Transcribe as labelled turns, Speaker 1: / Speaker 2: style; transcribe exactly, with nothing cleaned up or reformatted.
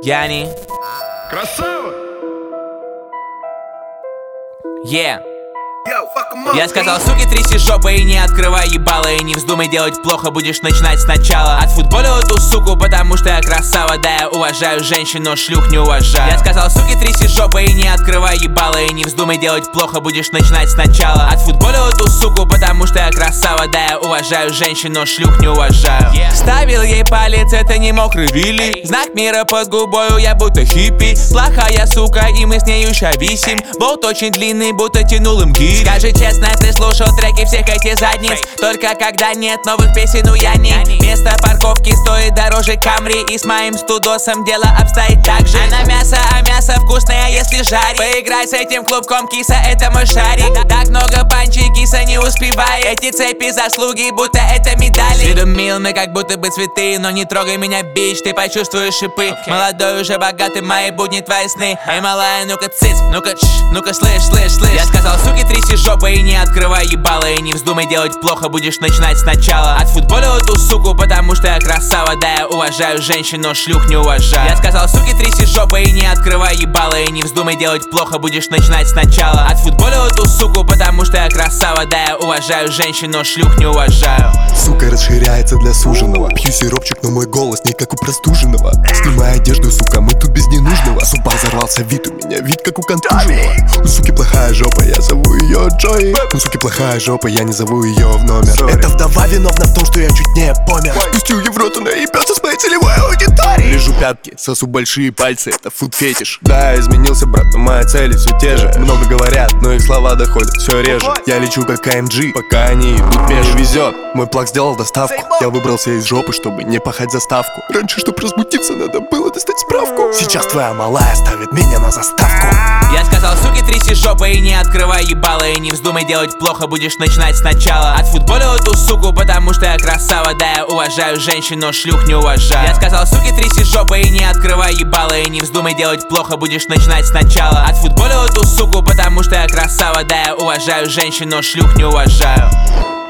Speaker 1: Яни.
Speaker 2: Красава!
Speaker 1: Yeah. Я сказал, суки, тряси жопой и не открывай ебало. И не вздумай делать плохо, будешь начинать сначала. Отфутболил эту суку, потому что я красава. Да, я уважаю женщин, но шлюх не уважаю. Я сказал, суки, тряси жопой и не открывай ебало. И не вздумай делать плохо, будешь начинать сначала. Отфутболил эту суку, потому что я красава. Да, я уважаю женщин, но шлюх не уважаю. Ставил ей палец, это не мокрый Вилли. Знак мира под губою, я будто хиппи. Плохая сука, и мы с нею ща висим. Болт очень длинный, будто тянул им гири. Скажи честно, ты слушал треки всех этих задниц. Только когда нет новых песен, ну я не. Место парковки стоит дороже Камри. И с моим студосом дело обстоит так же. Она мясо, а мясо вкусное, если жарить. Поиграй с этим клубком, киса, это мой шарик. Так много панчей, киса, не успевай. Эти цепи заслуги, будто это медали. С виду мил, мы как будто бы цветы. Но не трогай меня, бич, ты почувствуешь шипы. Молодой, уже богатый, мои будни, твои сны. Эй, малая, ну-ка циц, ну-ка чш, ну-ка слышь, слышь, слышь. Я сказал, суки, тряси жопой и не открывай ебало. И не вздумай делать плохо, будешь начинать сначала. Отфутболил эту суку, потому что я красава. Да, я уважаю женщин, но шлюх не уважаю. Я сказал, суки, тряси жопой и не открывай ебало. И не вздумай делать плохо, будешь начинать сначала. Отфутболил эту суку, потому что я красава. Да, я уважаю женщин, но шлюх не уважаю.
Speaker 3: Сука расширяется для суженого. Пью сиропчик, но мой голос не как у простуженного. Снимай одежду, сука, мы тут без ненужного. Суба взорвался, вид у меня, вид как у контуженного. У суки плохая жопа, я зову ее Джои. У суки плохая жопа, я не зову ее в номер. Sorry. Эта вдова виновна в том, что я чуть не помер. Пустил ей в рот, она ебется с моей целевой аудиторией. Лежу пятки, сосу большие пальцы, это фуд-фетиш. Да, изменился, брат, но мои цели все те же. Много говорят, но их слова доходят все реже. Я лечу как АМГ, пока они идут меж. Везет, мой плаг сделал доставку. Я выбрался из жопы, чтобы не пахать заставку. Раньше, чтоб разбудиться, надо было достать справку. Сейчас твоя малая ставит меня на заставку.
Speaker 1: Я сказал, суки, тряси жопой и не открывай ебало. И не вздумай делать плохо, будешь начинать сначала. Отфутболил эту суку, потому что я красава. Да, я уважаю женщин, но шлюх не уважаю. Я сказал, суки, тряси жопой и не открывай ебало. И не вздумай делать плохо, будешь начинать сначала. Отфутболил эту суку, потому что я красава. Да, я уважаю женщин, но шлюх не уважаю.